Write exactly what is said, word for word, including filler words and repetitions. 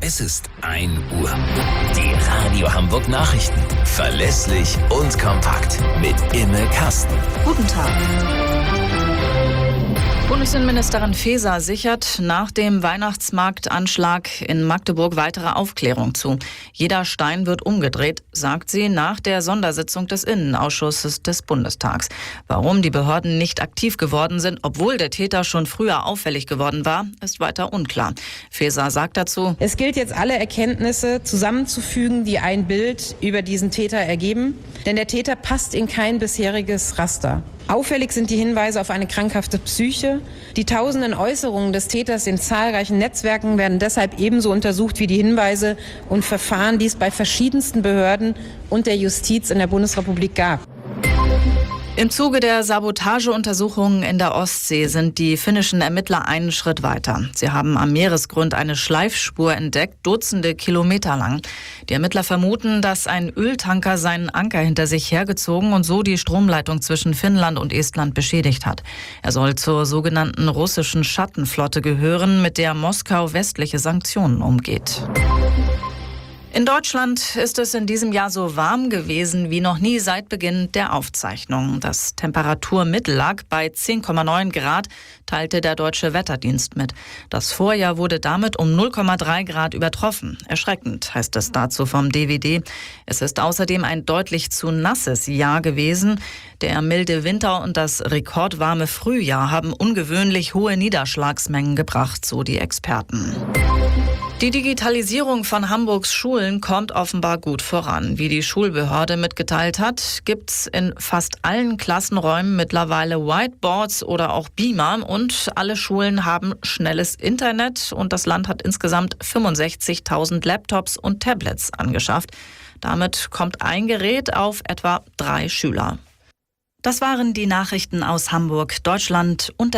Es ist ein Uhr. Die Radio Hamburg Nachrichten. Verlässlich und kompakt. Mit Imme Kasten. Guten Tag. Bundesinnenministerin Faeser sichert nach dem Weihnachtsmarktanschlag in Magdeburg weitere Aufklärung zu. Jeder Stein wird umgedreht, sagt sie nach der Sondersitzung des Innenausschusses des Bundestags. Warum die Behörden nicht aktiv geworden sind, obwohl der Täter schon früher auffällig geworden war, ist weiter unklar. Faeser sagt dazu: Es gilt jetzt, alle Erkenntnisse zusammenzufügen, die ein Bild über diesen Täter ergeben. Denn der Täter passt in kein bisheriges Raster. Auffällig sind die Hinweise auf eine krankhafte Psyche. Die tausenden Äußerungen des Täters in zahlreichen Netzwerken werden deshalb ebenso untersucht wie die Hinweise und Verfahren, die es bei verschiedensten Behörden und der Justiz in der Bundesrepublik gab. Im Zuge der Sabotageuntersuchungen in der Ostsee sind die finnischen Ermittler einen Schritt weiter. Sie haben am Meeresgrund eine Schleifspur entdeckt, Dutzende Kilometer lang. Die Ermittler vermuten, dass ein Öltanker seinen Anker hinter sich hergezogen und so die Stromleitung zwischen Finnland und Estland beschädigt hat. Er soll zur sogenannten russischen Schattenflotte gehören, mit der Moskau westliche Sanktionen umgeht. In Deutschland ist es in diesem Jahr so warm gewesen wie noch nie seit Beginn der Aufzeichnung. Das Temperaturmittel lag bei zehn Komma neun Grad, teilte der Deutsche Wetterdienst mit. Das Vorjahr wurde damit um null Komma drei Grad übertroffen. Erschreckend, heißt es dazu vom D W D. Es ist außerdem ein deutlich zu nasses Jahr gewesen. Der milde Winter und das rekordwarme Frühjahr haben ungewöhnlich hohe Niederschlagsmengen gebracht, so die Experten. Die Digitalisierung von Hamburgs Schulen kommt offenbar gut voran. Wie die Schulbehörde mitgeteilt hat, gibt's in fast allen Klassenräumen mittlerweile Whiteboards oder auch Beamer und alle Schulen haben schnelles Internet und das Land hat insgesamt fünfundsechzigtausend Laptops und Tablets angeschafft. Damit kommt ein Gerät auf etwa drei Schüler. Das waren die Nachrichten aus Hamburg, Deutschland und der